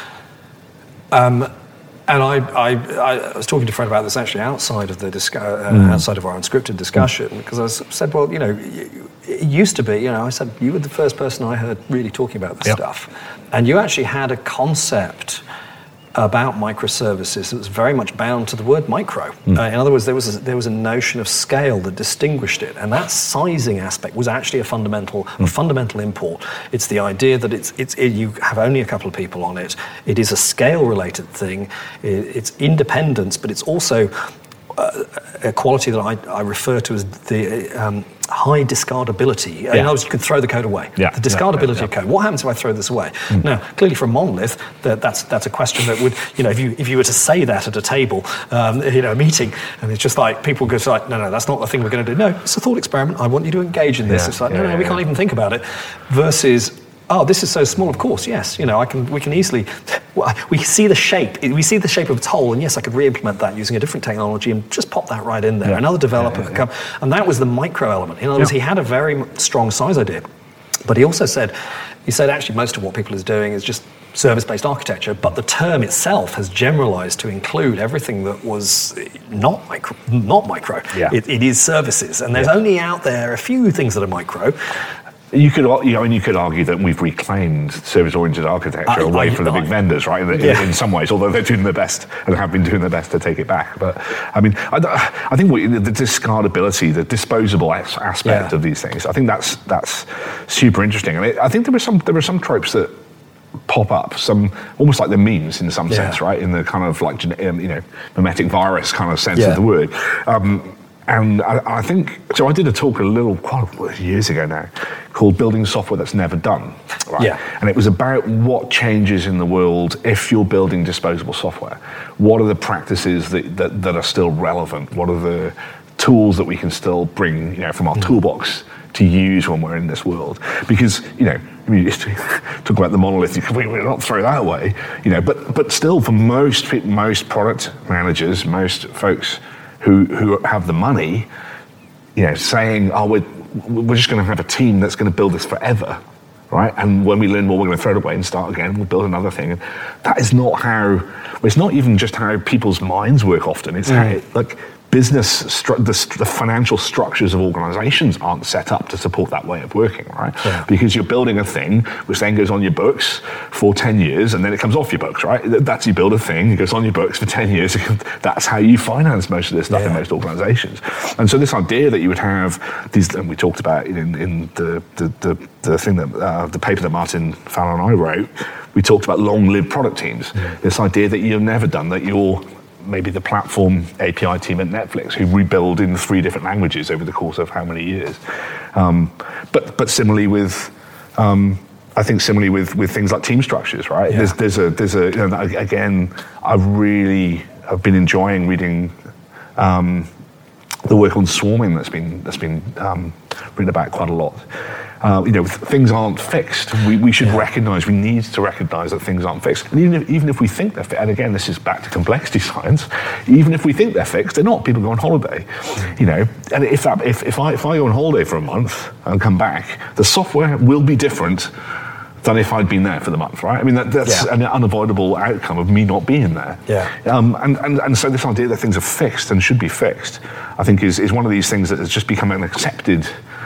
Um, and I, I, I was talking to Fred about this actually outside of the discu- uh, mm. outside of our unscripted discussion, because I was, said, well, you know, it used to be, you know, I said you were the first person I heard really talking about this yep. stuff, and you actually had a concept about microservices that was very much bound to the word micro. Mm. Uh, in other words, there was a, there was a notion of scale that distinguished it, and that sizing aspect was actually a fundamental mm. a fundamental import. It's the idea that it's it's it, you have only a couple of people on it. It is a scale-related thing. It, it's independence, but it's also uh, a quality that I, I refer to as the um, high discardability. Yeah. In other words, you could throw the code away. Yeah. The discardability yeah, yeah, yeah. of code. What happens if I throw this away? Mm. Now, clearly for a monolith, that, that's that's a question that would, you know, if you if you were to say that at a table, um, you know, a meeting, and it's just like, people go like, no, no, that's not the thing we're going to do. No, it's a thought experiment. I want you to engage in this. Yeah, it's like, yeah, no, no, yeah, we yeah. can't even think about it. Versus, oh, this is so small, of course, yes. You know, I can. We can easily, we see the shape, we see the shape of its whole, and yes, I could re-implement that using a different technology and just pop that right in there. Yeah. Another developer yeah, yeah, could come, yeah. and that was the micro element. In other words, yeah. he had a very strong size idea, but he also said, he said actually most of what people is doing is just service-based architecture, but the term itself has generalized to include everything that was not micro. Not micro. Yeah. It, it is services, and there's yeah. only out there a few things that are micro. You could, you know, and you could argue that we've reclaimed service-oriented architecture I, away I, from the I, big vendors, right? In, yeah. in some ways, although they're doing their best and have been doing their best to take it back. But I mean, I, I think what, the discardability, the disposable aspect yeah. of these things, I think that's that's super interesting. And it, I think there were some there were some tropes that pop up, some almost like the memes in some yeah. sense, right? In the kind of like, you know, mimetic virus kind of sense yeah. of the word. Um, And I, I think, so I did a talk a little, quite years ago now, called Building Software That's Never Done. Right? Yeah. And it was about what changes in the world if you're building disposable software. What are the practices that, that, that are still relevant? What are the tools that we can still bring, you know, from our mm. toolbox to use when we're in this world? Because, you know, I mean, talk about the monolith, we will not throw that away, you know, but but still for most most product managers, most folks who who have the money, you know, saying, oh, we're, we're just going to have a team that's going to build this forever, right? And when we learn more, we're going to throw it away and start again, we'll build another thing. And that is not how, it's not even just how people's minds work often, it's mm. how, it, like, business, stru- the, st- the financial structures of organizations aren't set up to support that way of working, right? Yeah. Because you're building a thing which then goes on your books for ten years and then it comes off your books, right? That's, you build a thing, it goes on your books for ten years. That's how you finance most of this stuff yeah. in most organizations. And so this idea that you would have these, and we talked about in, in the, the, the, the thing that, uh, the paper that Martin Fowler and I wrote, we talked about long-lived product teams. Yeah. This idea that you've never done, that you're maybe the platform A P I team at Netflix who rebuild in three different languages over the course of how many years. Um, but but similarly with, um, I think similarly with, with things like team structures, right? Yeah. There's there's a there's a you know, again, I really have been enjoying reading um, the work on swarming that's been that's been um, written about quite a lot. Uh, you know, things aren't fixed. We, we should yeah. recognise, we need to recognise that things aren't fixed. And even if, even if we think they're fixed, and again, this is back to complexity science, even if we think they're fixed, they're not. People go on holiday, you know. And if that, if, if, I, if I go on holiday for a month and come back, the software will be different than if I'd been there for the month, right? I mean, that, that's yeah. an unavoidable outcome of me not being there. Yeah. Um, and, and, and so this idea that things are fixed and should be fixed, I think is, is one of these things that has just become an accepted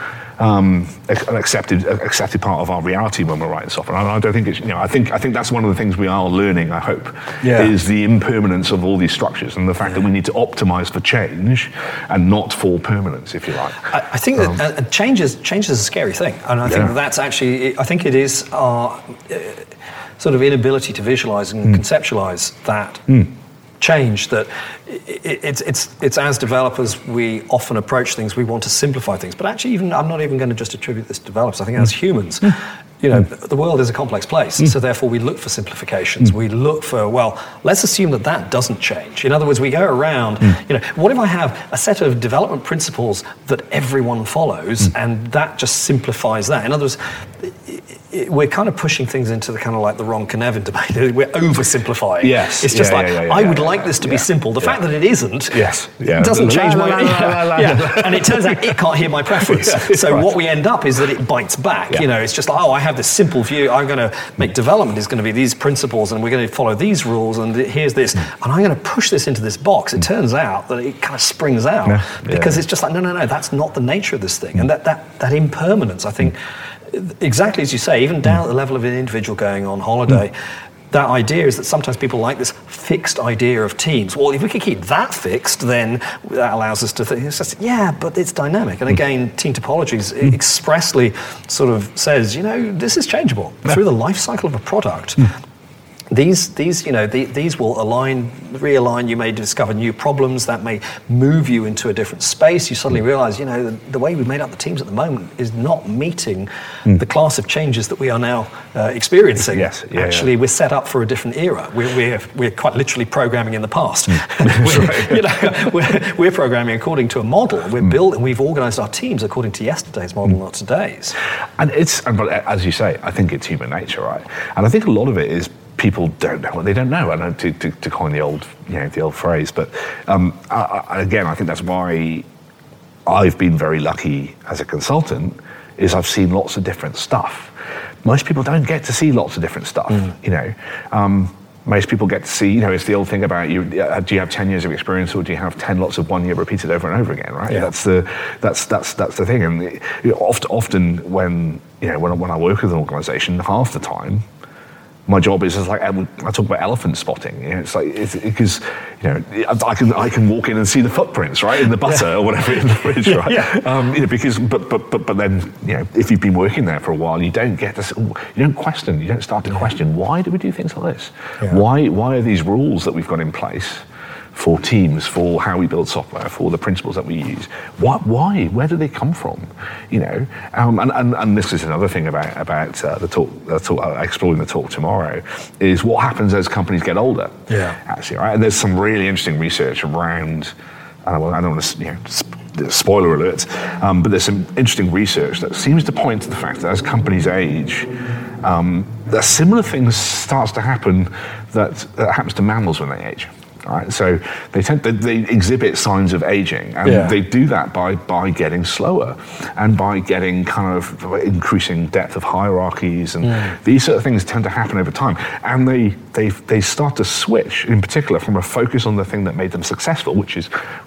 Um, an accepted accepted part of our reality when we're writing software. And I don't think it's, you know, I think I think that's one of the things we are learning, I hope, yeah. is the impermanence of all these structures and the fact yeah. that we need to optimize for change and not for permanence, if you like. I, I think um, that uh, change is change is a scary thing, and I think yeah. that's actually, I think it is our uh, sort of inability to visualize and mm. conceptualize that. Mm. change that it, it's it's it's as developers we often approach things, we want to simplify things, but actually even I'm not even going to just attribute this to developers. I think as humans, you know, the world is a complex place, so therefore we look for simplifications. We look for, well, let's assume that that doesn't change. In other words, we go around, you know, what if I have a set of development principles that everyone follows and that just simplifies that? In other words, we're kind of pushing things into the kind of like the Ron Kneven debate. We're oversimplifying. Yes. It's just yeah, like, yeah, yeah, I yeah, would yeah, like yeah, this to yeah, be simple. The yeah. fact that it isn't yes. yeah. doesn't change la, my... la, yeah, la, la, yeah. And it turns out it can't hear my preference. yeah, so right. what we end up is that it bites back. Yeah. You know, it's just like, oh, I have this simple view. I'm going to make development is going to be these principles and we're going to follow these rules and here's this. Mm. And I'm going to push this into this box. It turns out that it kind of springs out yeah. because yeah. it's just like, no, no, no, that's not the nature of this thing. Mm. And that, that, that impermanence, I think... Mm. Exactly as you say, even down at the level of an individual going on holiday, mm. that idea is that sometimes people like this fixed idea of teams. Well, if we could keep that fixed, then that allows us to think, it's just, yeah, but it's dynamic. And again, team topologies mm. expressly sort of says, you know, this is changeable. Yeah. Through the life cycle of a product, mm. These, these, you know, the, these will align, realign. You may discover new problems that may move you into a different space. You suddenly realise, you know, the, the way we've made up the teams at the moment is not meeting mm. the class of changes that we are now uh, experiencing. Yes, yeah, Actually, yeah. we're set up for a different era. We're, we're, we're quite literally programming in the past. Mm. we're, right. you know, we're, we're programming according to a model. We're mm. building. We've organised our teams according to yesterday's model, mm. not today's. And it's, and, but as you say, I think it's human nature, right? And I think a lot of it is. People don't know what they don't know. I know to, to, to coin the old, you know, the old phrase, but um, I, I, again, I think that's why I've been very lucky as a consultant. Is I've seen lots of different stuff. Most people don't get to see lots of different stuff. Mm. You know, um, most people get to see. You know, it's the old thing about you. Uh, do you have ten years of experience, or do you have ten lots of one year repeated over and over again? Right. Yeah. That's the that's that's that's the thing. And you know, often, often when you know when when I work with an organisation, half the time. My job is, is like I talk about elephant spotting. You know, it's like it's because you know I can I can walk in and see the footprints right in the butter yeah. or whatever in the fridge, right? Yeah. Um, you know, because but but but but then you know if you've been working there for a while, you don't get this. You don't question. You don't start to question why do we do things like this? Yeah. Why why are these rules that we've got in place? For teams, for how we build software, for the principles that we use. What, why? Where do they come from? You know, um, and, and and this is another thing about about uh, the talk, the talk uh, exploring the talk tomorrow is what happens as companies get older. Yeah, actually, right. And there's some really interesting research around. I don't, I don't want to, you know, sp- spoiler alert, um, but there's some interesting research that seems to point to the fact that as companies age, um, that similar things starts to happen that, that happens to mammals when they age. Right, so they tend to, they exhibit signs of aging, and yeah. they do that by by getting slower, and by getting kind of increasing depth of hierarchies, and mm. these sort of things tend to happen over time. And they they they start to switch, in particular, from a focus on the thing that made them successful, which is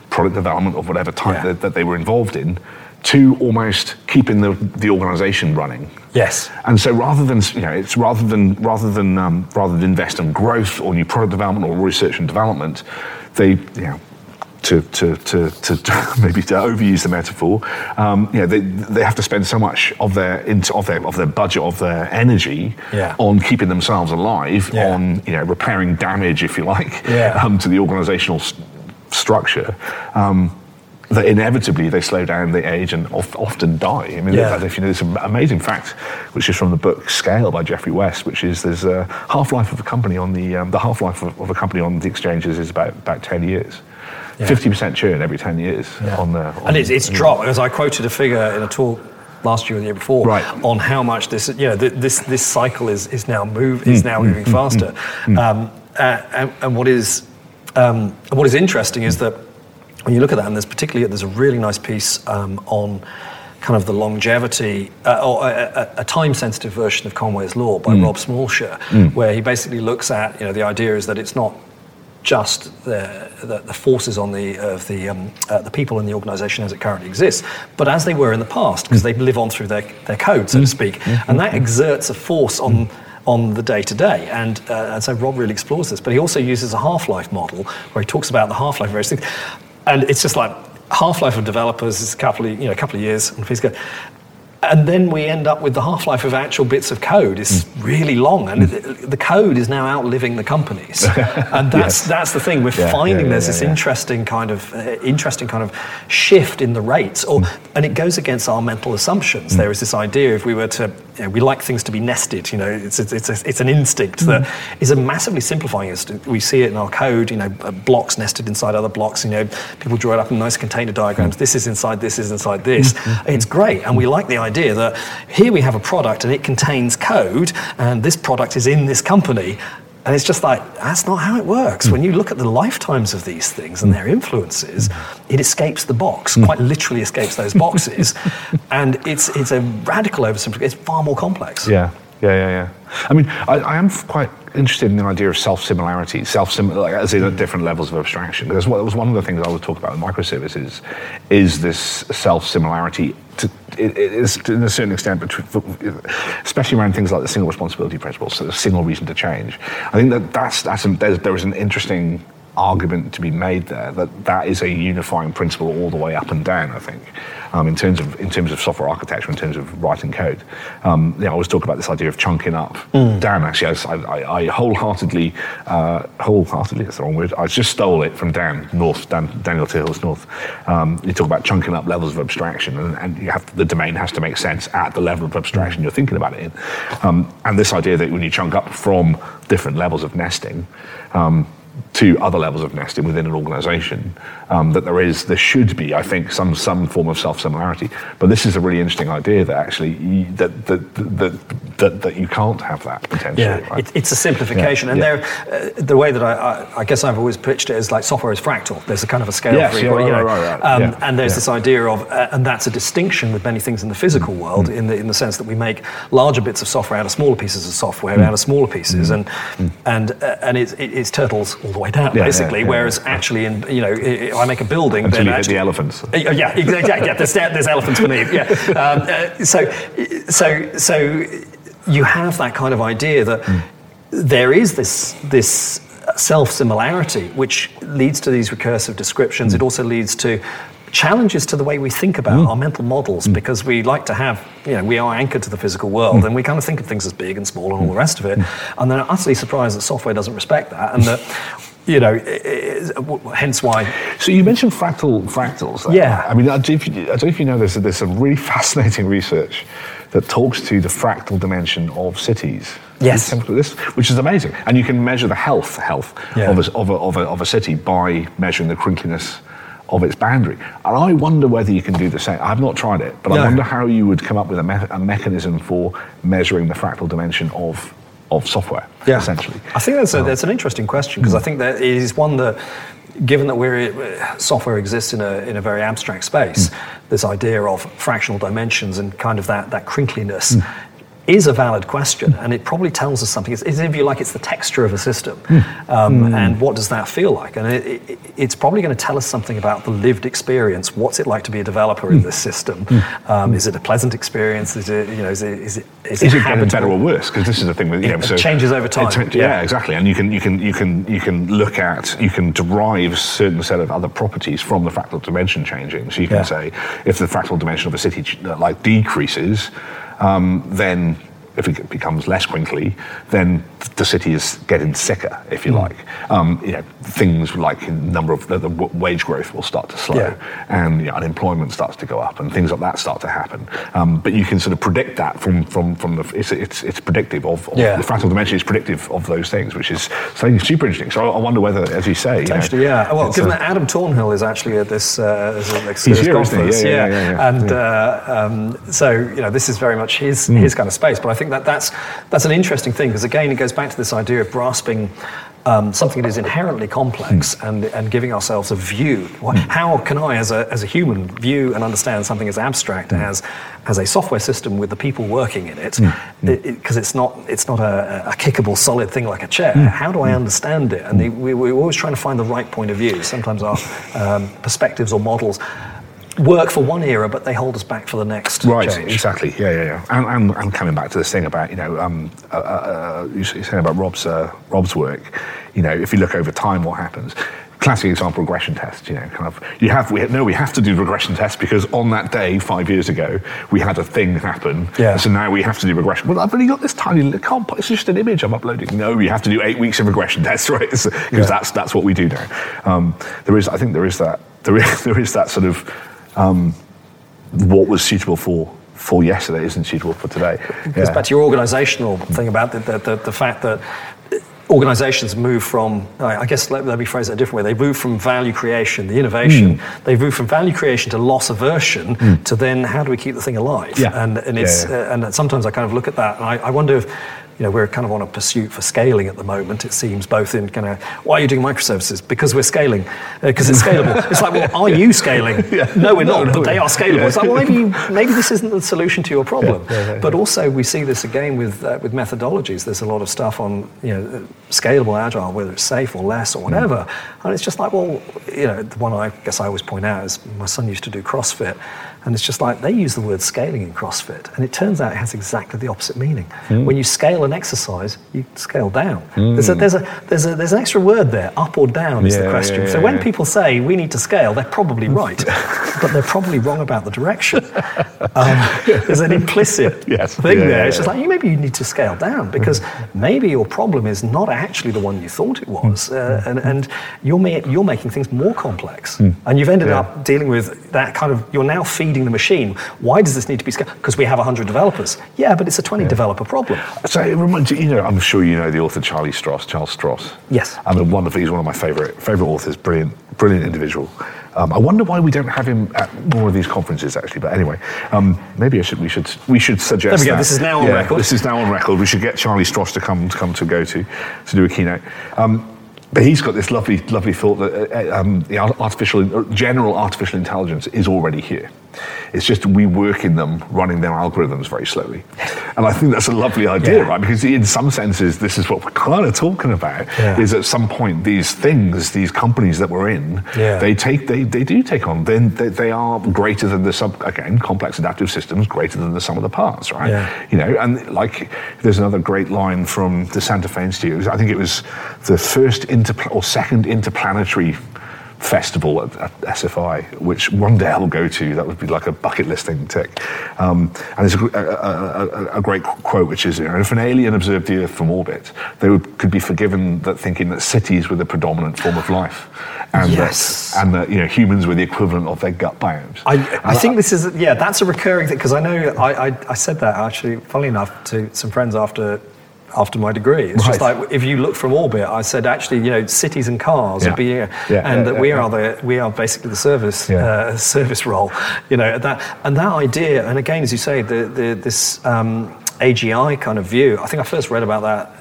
product development of whatever type Yeah. that, that they were involved in, to almost keeping the, the organization running. Yes. And so rather than, you know, it's rather than rather than um, rather than invest in growth or new product development or research and development, they, you know, to to to, to, to maybe to overuse the metaphor, um, you know, they they have to spend so much of their into of their of their budget, of their energy Yeah. on keeping themselves alive, Yeah. on, you know, repairing damage, if you like, Yeah. um, to the organizational st- structure. Um, that inevitably they slow down, they age, and of, often die. I mean, Yeah. if you know, there's an amazing fact, which is from the book Scale by Geoffrey West, which is there's a half-life of a company on the um, the half-life of, of a company on the exchanges is about about ten years. Fifty percent churn every ten years Yeah. on the. On and it's, it's on- dropped, as I quoted a figure in a talk last year or the year before, Right. on how much this, you know, th- this this cycle is is now move is now moving faster. Um, uh, and, and what is um, what is interesting is that when you look at that, and there's particularly there's a really nice piece um, on kind of the longevity, uh, or a, a, a time-sensitive version of Conway's Law by Rob Smallshare, where he basically looks at, you know, the idea is that it's not just the, the, the forces on the of the um, uh, the people in the organisation as it currently exists, but as they were in the past, because they live on through their, their code, so to speak, and that exerts a force on on the day to day. And uh, and so Rob really explores this, but he also uses a half-life model where he talks about the half-life of various things, and it's just like half-life of developers is a couple of you know a couple of years, and please go. And then we end up with the half-life of actual bits of code is really long, and the code is now outliving the companies. And that's Yes. that's the thing. We're Yeah, finding yeah, there's yeah, this yeah. interesting kind of uh, interesting kind of shift in the rates, or and it goes against our mental assumptions. There is this idea if we were to, you know, we like things to be nested. You know, it's it's it's, a, it's an instinct that is a massively simplifying instinct. We see it in our code. You know, uh, blocks nested inside other blocks. You know, people draw it up in nice container diagrams. This is inside. This is inside this. It's great, and we like the idea that here we have a product and it contains code, and this product is in this company. And it's just like, that's not how it works. When you look at the lifetimes of these things and their influences, it escapes the box, quite literally escapes those boxes. And it's it's a radical oversimplification. It's far more complex. Yeah, yeah, yeah, yeah. I mean, I, I am quite interested in the idea of self-similarity, self-sim, like, as in at different levels of abstraction. Because what was one of the things I would talk about with microservices is this self-similarity. To, it, it is to a certain extent, between, especially around things like the single responsibility principle, so the single reason to change. I think that that's, that's an, there's, there is an interesting argument to be made there that that is a unifying principle all the way up and down. I think, um, in terms of in terms of software architecture, in terms of writing code. Um, you know, I always talk about this idea of chunking up. Mm. Dan, actually, I, I, I wholeheartedly, uh, wholeheartedly, that's the wrong word. I just stole it from Dan North, Dan, Daniel Tillhurst North. Um, you talk about chunking up levels of abstraction, and, and you have the domain has to make sense at the level of abstraction you're thinking about it in. Um, and this idea that when you chunk up from different levels of nesting. Um, to other levels of nesting within an organisation, um, that there is, there should be, I think, some some form of self-similarity. But this is a really interesting idea that actually you, that, that, that that that you can't have that potentially. Yeah, right? it, it's a simplification, Yeah, and yeah. there, uh, the way that I, I, I guess I've always pitched it is like software is fractal. There's a kind of a scale Yes, for yeah, equal, you right, know, right, right, um, yeah, and there's yeah. this idea of, uh, and that's a distinction with many things in the physical world, Mm. in the in the sense that we make larger bits of software out of smaller pieces of software Mm. out of smaller pieces, Mm. and Mm. and uh, and it's it, it's turtles all the way down, Yeah, basically. yeah, yeah, whereas yeah. actually, in you know, I I make a building, Until then you hit actually, the elephants. Uh, yeah, exactly. Yeah, yeah, there's, there's elephants beneath. Yeah. Um, uh, so, so, so you have that kind of idea that mm. there is this this self-similarity, which leads to these recursive descriptions. Mm. It also leads to challenges to the way we think about mm. our mental models, mm. because we like to have, you know, we are anchored to the physical world, mm. and we kind of think of things as big and small and all the rest of it, mm. and then are utterly surprised that software doesn't respect that, and that. You know, it, it, hence why. So you mentioned fractal fractals. There. Yeah. I mean, I don't, know if you, I don't know if you know there's there's some really fascinating research that talks to the fractal dimension of cities. Yes. This, which is amazing, and you can measure the health health yeah. of, a, of, a, of, a, of a city by measuring the crinkliness of its boundary. And I wonder whether you can do the same. I've not tried it, but no. I wonder how you would come up with a, me- a mechanism for measuring the fractal dimension of. of software, yeah. essentially. I think that's, a, that's an interesting question, because mm. I think that it is one that, given that we're, software exists in a in a very abstract space, mm. this idea of fractional dimensions and kind of that, that crinkliness, mm. is a valid question, and it probably tells us something. It's, it's, if you like, it's the texture of a system, mm. Um, mm. and what does that feel like? And it, it, it's probably going to tell us something about the lived experience. What's it like to be a developer mm. in this system? Mm. Um, is it a pleasant experience? Is it, you know, is it, is it, is is it, it getting better or worse? Because this is the thing with, you know, it so changes over time. It, yeah. yeah, exactly. And you can you can you can you can look at you can derive a certain set of other properties from the fractal dimension changing. So you can yeah. say if the fractal dimension of a city like decreases, um, then if it becomes less crinkly, then the city is getting sicker, if you mm. like. Um, you know, things like the number of the, the wage growth will start to slow, yeah. and you know, unemployment starts to go up, and things like that start to happen. Um, but you can sort of predict that from from from the it's it's, it's predictive of, of yeah. the fractal dimension is predictive of those things, which is something super interesting. So I wonder whether, as you say, potentially, you know, yeah. Well, given a, that Adam Thornhill is actually at this uh, as an he's here, conference, yeah, yeah, yeah, yeah, yeah, and yeah. Uh, um, so you know, this is very much his mm. his kind of space. But I think that that's that's an interesting thing, because again, it goes back to this idea of grasping um, something that is inherently complex mm. and and giving ourselves a view. What, mm. How can I, as a as a human, view and understand something as abstract mm. as as a software system with the people working in it? Because mm. it, it, it's not it's not a, a kickable solid thing like a chair. Mm. How do I understand it? And the, we, we're always trying to find the right point of view. Sometimes our um, perspectives or models work for one era, but they hold us back for the next right, change. Exactly. Yeah, yeah, yeah. And, and, and coming back to this thing about, you know, um, uh, uh, you're saying about Rob's uh, Rob's work. You know, if you look over time, what happens? Classic example: regression tests. You know, kind of. You have we no, we have to do regression tests because on that day five years ago we had a thing happen. Yeah. So now we have to do regression. Well, I've only got this tiny little. Can't, it's just an image I'm uploading. No, you have to do eight weeks of regression tests, right? Because yeah. that's that's what we do now. Um, there is, I think, there is that there is there is that sort of. Um, what was suitable for for yesterday isn't suitable for today. It goes yeah. back to your organisational thing about the, the, the, the fact that organisations move from, I guess let, let me phrase it a different way, they move from value creation, the innovation, mm. they move from value creation to loss aversion mm. to then how do we keep the thing alive? Yeah. And, and, it's, yeah, yeah. Uh, and sometimes I kind of look at that and I, I wonder if, you know, we're kind of on a pursuit for scaling at the moment, it seems, both in kind of, why are you doing microservices? Because we're scaling, because uh, it's scalable. It's like, well, are you scaling? yeah. No, we're not, no, no, but they are scalable. Yeah. It's like, well, maybe maybe this isn't the solution to your problem. Yeah, yeah, yeah, but yeah. also we see this again with uh, with methodologies. There's a lot of stuff on, you know, scalable agile, whether it's safe or less or whatever. Mm. And it's just like, well, you know, the one I guess I always point out is my son used to do CrossFit. And it's just like, they use the word scaling in CrossFit, and it turns out it has exactly the opposite meaning. Mm. When you scale an exercise, you scale down. Mm. There's, a, there's, a, there's, a, there's an extra word there, up or down is yeah, the question. Yeah, yeah, so when yeah. people say we need to scale, they're probably right, but they're probably wrong about the direction. Um, there's an implicit yes. thing yeah, there. yeah, It's just yeah. like, you maybe you need to scale down, because maybe your problem is not actually the one you thought it was, uh, and, and you're, ma- you're making things more complex. Mm. And you've ended yeah. up dealing with that kind of, you're now feeding the machine. Why does this need to be scaled? Because we have one hundred developers. Yeah, but it's a twenty yeah. developer problem. So it reminds you, you know, I'm sure you know the author Charlie Stross, Charles Stross. Yes. I mean, wonderful. He's one of my favourite favourite authors. Brilliant, brilliant individual. Um, I wonder why we don't have him at more of these conferences, actually. But anyway, um, maybe I should, we should we should suggest. There we go. That. This is now on yeah, record. This is now on record. We should get Charlie Stross to come to come to go to to do a keynote. Um, But he's got this lovely, lovely thought that uh, um, the artificial, general artificial intelligence is already here. It's just we work in them, running their algorithms very slowly. And I think that's a lovely idea, yeah. right? Because in some senses, this is what we're kind of talking about, yeah. is at some point these things, these companies that we're in, yeah. they take, they, they do take on, then they, they are greater than the sub, again, complex adaptive systems, greater than the sum of the parts, right? Yeah. You know, and like, there's another great line from the Santa Fe Institute. I think it was the first interpl- or second interplanetary festival at, at S F I, which one day I'll go to. That would be like a bucket list thing to tick. Um, and there's a, a, a, a great quote, which is, you know, if an alien observed the Earth from orbit, they would, could be forgiven that thinking that cities were the predominant form of life, and yes. that, and that, you know, humans were the equivalent of their gut biomes. I, I think this is, yeah, that's a recurring thing, because I know I, I, I said that actually, funnily enough, to some friends after. after my degree. It's right. just like, if you look from orbit, I said, actually, you know, cities and cars yeah. are being, yeah, and yeah, that we yeah, are yeah. the, we are basically the service, yeah. uh, service role, you know, that, and that idea, and again, as you say, the, the this um, A G I kind of view, I think I first read about that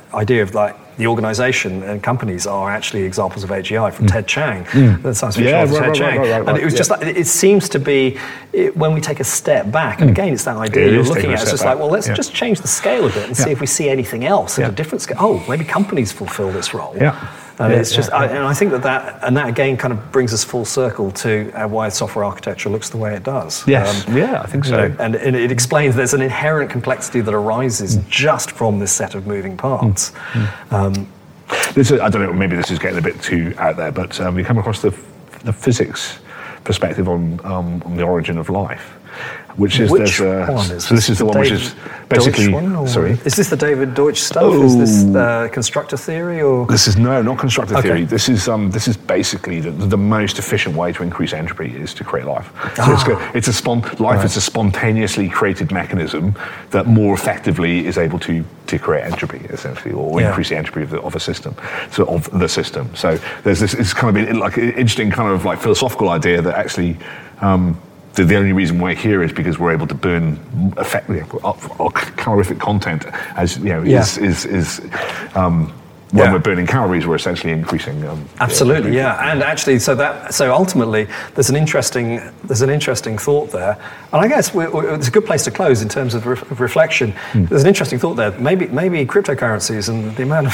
idea of like the organisation and companies are actually examples of A G I from mm. Ted Chiang, mm. the science fiction yeah, author right, Ted right, Chiang. Right, right, right, and it was yeah. just like, it seems to be, it, when we take a step back, and again, it's that idea it you're is looking at, it's just back. like, well, let's yeah. just change the scale a bit and yeah. see if we see anything else at yeah. a different scale. Oh, maybe companies fulfil this role. Yeah. And yeah, it's just, yeah, I, yeah. and I think that that, and that again kind of brings us full circle to uh, why software architecture looks the way it does. Yes, um, yeah, I think so. You know, and, and it explains there's an inherent complexity that arises mm. just from this set of moving parts. Mm. Um, this is, I don't know, maybe this is getting a bit too out there, but um, we come across the, the physics perspective on, um, on the origin of life. Which is Which there's, uh, one is so this is the one David which is basically one, sorry. Is this the David Deutsch stuff? Oh. Is this uh, constructor theory or? This is no, not constructor okay. theory. This is um, this is basically the, the most efficient way to increase entropy is to create life. So ah. it's, go, it's a spon- life right. is a spontaneously created mechanism that more effectively is able to to create entropy essentially, or yeah. increase the entropy of the, of a system, so of the system. So there's this it's kind of like an interesting kind of like philosophical idea that actually. Um, The, the only reason we're here is because we're able to burn effectively calorific content, as you know, yeah. is is, is um, when yeah. we're burning calories, we're essentially increasing. Um, Absolutely, yeah, yeah, and actually, so that so ultimately, there's an interesting there's an interesting thought there, and I guess we, we, it's a good place to close in terms of, re- of reflection. Mm. There's an interesting thought there. Maybe maybe cryptocurrencies and the amount of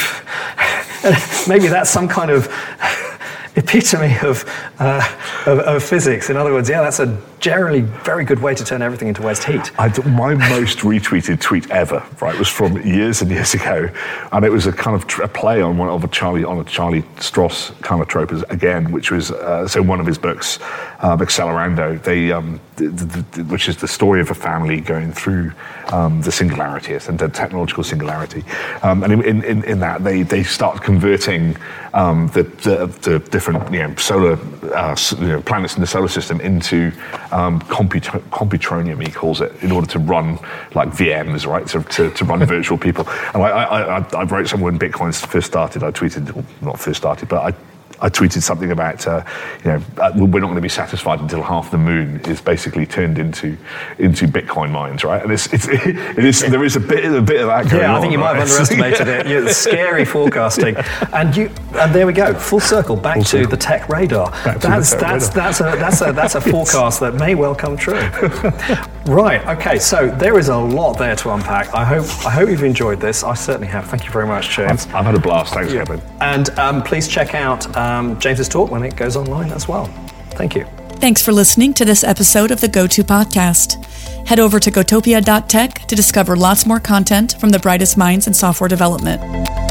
maybe that's some kind of epitome of, uh, of of physics. In other words, yeah, that's a generally very good way to turn everything into waste heat. I, my most retweeted tweet ever, right, was from years and years ago, and it was a kind of tr- a play on one of a Charlie on a Charlie Stross kind of trope again, which was uh, so one of his books, um, Accelerando, they um, the, the, the, which is the story of a family going through um, the singularity and the technological singularity, um, and in, in in that they they start converting um, the, the the different you know solar uh, you know, planets in the solar system into Um, comput- computronium, he calls it, in order to run like V Ms, right? To, to, to run virtual people. And I, I, I, I wrote somewhere when Bitcoin first started. I tweeted, well, not first started, but I, I tweeted something about, uh, you know, uh, we're not going to be satisfied until half the moon is basically turned into into Bitcoin mines, right? And it's, it's it is there is a bit a bit of that going on. Yeah, I think you right? might have underestimated it. Yeah, scary forecasting, and you and there we go, full circle back full to circle. the tech radar. Back to that's the tech that's radar. that's a that's a that's a forecast that may well come true. Right. Okay. So there is a lot there to unpack. I hope I hope you've enjoyed this. I certainly have. Thank you very much, James. I've, I've had a blast. Thanks, Kevin. And um, please check out um, James's talk when it goes online as well. Thank you. Thanks for listening to this episode of the GoTo Podcast. Head over to gotopia dot tech to discover lots more content from the brightest minds in software development.